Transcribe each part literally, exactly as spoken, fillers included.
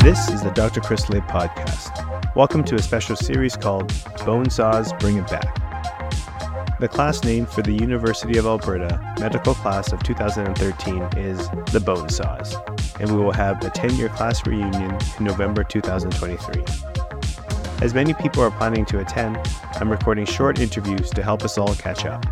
This is the Doctor Chris Lay podcast. Welcome to a special series called Bonesaws Bring It Back. The class name for the University of Alberta medical class of two thousand thirteen is the Bonesaws, and we will have a ten-year class reunion in November two thousand twenty-three. As many people are planning to attend, I'm recording short interviews to help us all catch up.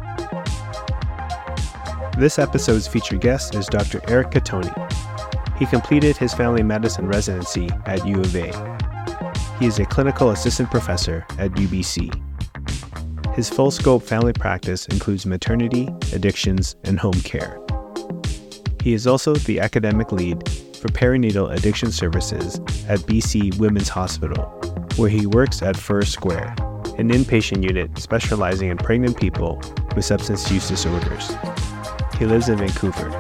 This episode's featured guest is Doctor Eric Cattoni. He completed his family medicine residency at U of A. He is a clinical assistant professor at U B C. His full-scope family practice includes maternity, addictions, and home care. He is also the academic lead for perinatal addiction services at B C Women's Hospital, where he works at Fur Square, an inpatient unit specializing in pregnant people with substance use disorders. He lives in Vancouver.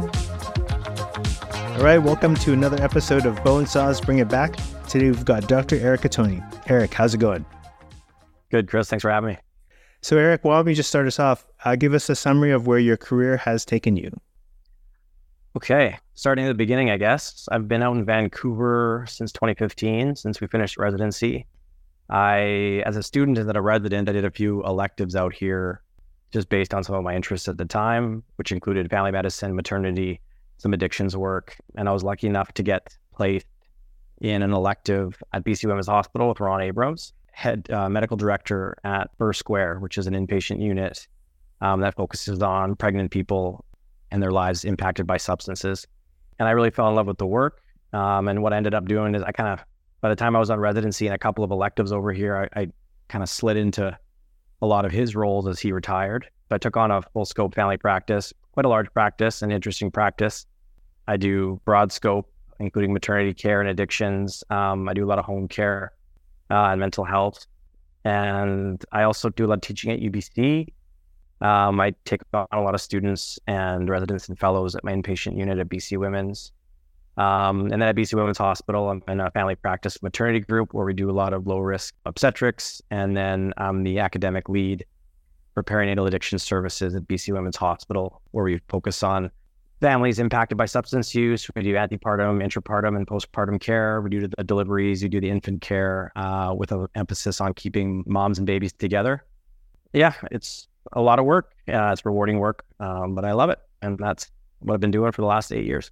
All right, welcome to another episode of Bonesaws Bring It Back. Today we've got Doctor Eric Cattoni. Eric, how's it going? Good, Chris. Thanks for having me. So Eric, why don't we just start us off? Uh, give us a summary of where your career has taken you. Okay, starting at the beginning, I guess. I've been out in Vancouver since twenty fifteen, since we finished residency. I, as a student and then a resident, I did a few electives out here just based on some of my interests at the time, which included family medicine, maternity, some addictions work, and I was lucky enough to get placed in an elective at B C Women's Hospital with Ron Abrams, head uh, medical director at Fur Square, which is an inpatient unit um, that focuses on pregnant people and their lives impacted by substances. And I really fell in love with the work. Um, and what I ended up doing is I kind of, by the time I was on residency and a couple of electives over here, I, I kind of slid into a lot of his roles as he retired. So I took on a full scope family practice, quite a large practice, an interesting practice. I do broad scope, including maternity care and addictions. Um, I do a lot of home care uh, and mental health. And I also do a lot of teaching at U B C. Um, I take on a lot of students and residents and fellows at my inpatient unit at B C Women's. Um, and then at B C Women's Hospital, I'm in a family practice maternity group where we do a lot of low-risk obstetrics. And then I'm the academic lead for perinatal addiction services at B C Women's Hospital, where we focus on families impacted by substance use. We do antepartum, intrapartum, and postpartum care. We do the deliveries, we do the infant care uh, with an emphasis on keeping moms and babies together. Yeah, it's a lot of work. Uh, it's rewarding work, um, but I love it. And that's what I've been doing for the last eight years.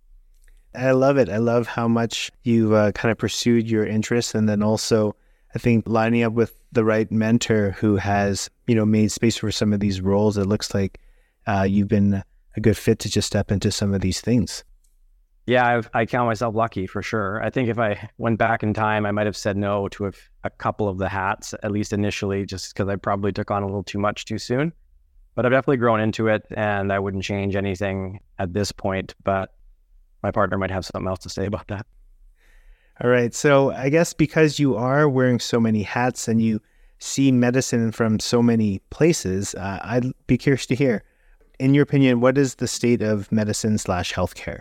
I love it. I love how much you've uh, kind of pursued your interests, and then also, I think, lining up with the right mentor who has, you know, made space for some of these roles. It looks like uh, you've been a good fit to just step into some of these things. Yeah, I've, I count myself lucky for sure. I think if I went back in time, I might have said no to a, a couple of the hats, at least initially, just because I probably took on a little too much too soon. But I've definitely grown into it, and I wouldn't change anything at this point, but my partner might have something else to say about that. All right. So I guess because you are wearing so many hats and you see medicine from so many places, uh, I'd be curious to hear, in your opinion, what is the state of medicine slash healthcare?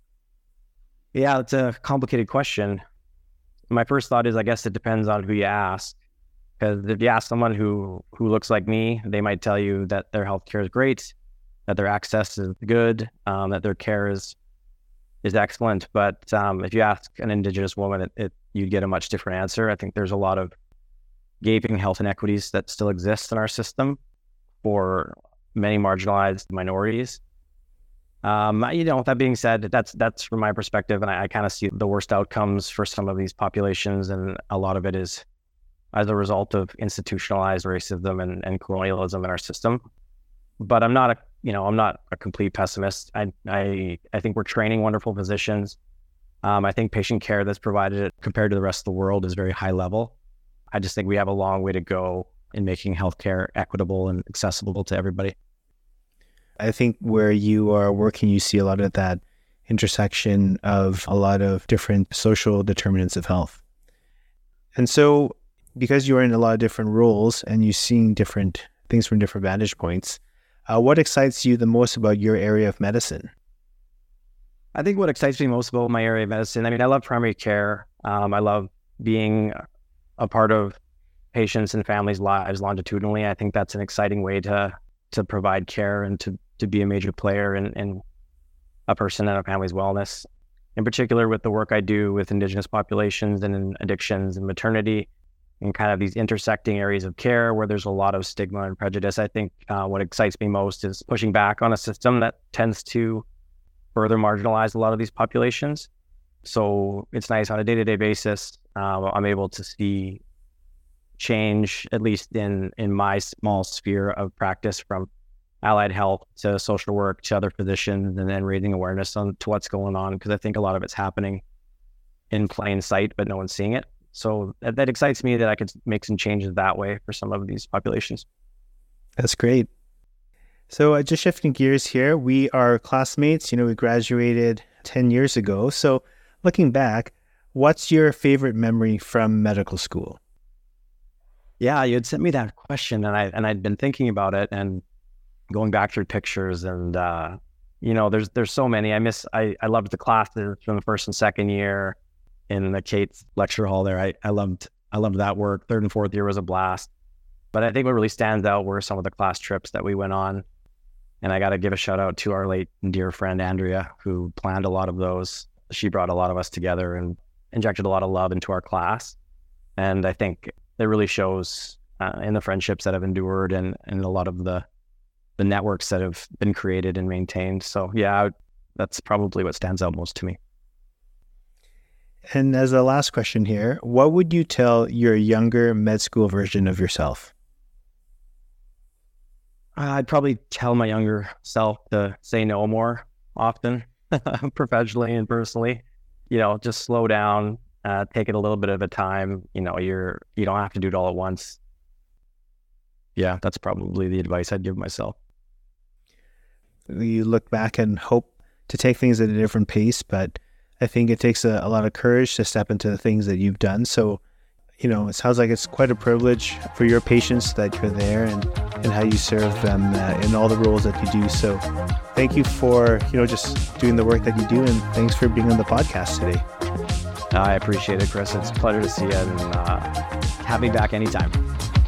Yeah, it's a complicated question. My first thought is, I guess it depends on who you ask. Because if you ask someone who, who looks like me, they might tell you that their healthcare is great, that their access is good, um, that their care is is excellent. But um, if you ask an Indigenous woman, it, it, you'd get a much different answer. I think there's a lot of gaping health inequities that still exist in our system for many marginalized minorities. Um, you know, that being said, that's that's from my perspective, and I, I kind of see the worst outcomes for some of these populations, and a lot of it is as a result of institutionalized racism and, and colonialism in our system. But I'm not a, you know, I'm not a complete pessimist. I I I think we're training wonderful physicians. Um, I think patient care that's provided compared to the rest of the world is very high level. I just think we have a long way to go in making healthcare equitable and accessible to everybody. I think where you are working, you see a lot of that intersection of a lot of different social determinants of health. And so because you're in a lot of different roles and you're seeing different things from different vantage points, uh, what excites you the most about your area of medicine? I think what excites me most about my area of medicine, I mean, I love primary care. Um, I love being a part of patients and families' lives longitudinally. I think that's an exciting way to to provide care and to to be a major player in, in a person and a family's wellness. in particular with the work I do with Indigenous populations and in addictions and maternity and kind of these intersecting areas of care where there's a lot of stigma and prejudice. I think uh, what excites me most is pushing back on a system that tends to further marginalize a lot of these populations. So it's nice on a day-to-day basis, uh, I'm able to see change, at least in, in my small sphere of practice, from allied health to social work to other physicians, and then raising awareness on to what's going on, because I think a lot of it's happening in plain sight, but no one's seeing it. So that, that excites me that I could make some changes that way for some of these populations. That's great. So uh, just shifting gears here, we are classmates. You know, we graduated ten years ago. So looking back, what's your favorite memory from medical school? Yeah, you had sent me that question, and I and I'd been thinking about it and going back through pictures, and uh, you know, there's there's so many. I miss. I I loved the classes from the first and second year in the Cates lecture hall there. I I loved I loved that work. Third and fourth year was a blast. But I think what really stands out were some of the class trips that we went on. And I got to give a shout out to our late and dear friend, Andrea, who planned a lot of those. She brought a lot of us together and injected a lot of love into our class. And I think it really shows uh, in the friendships that have endured and, and a lot of the, the networks that have been created and maintained. So yeah, that's probably what stands out most to me. And as a last question here, what would you tell your younger med school version of yourself? I'd probably tell my younger self to say no more often, professionally and personally. You know, just slow down, uh, take it a little bit of a time. You know, you're you don't have to do it all at once. Yeah, that's probably the advice I'd give myself. You look back and hope to take things at a different pace, but I think it takes a, a lot of courage to step into the things that you've done. So, you know, it sounds like it's quite a privilege for your patients that you're there and, and how you serve them uh, in all the roles that you do. So thank you for, you know, just doing the work that you do, and thanks for being on the podcast today. I appreciate it, Chris. It's a pleasure to see you, and uh, have me back anytime.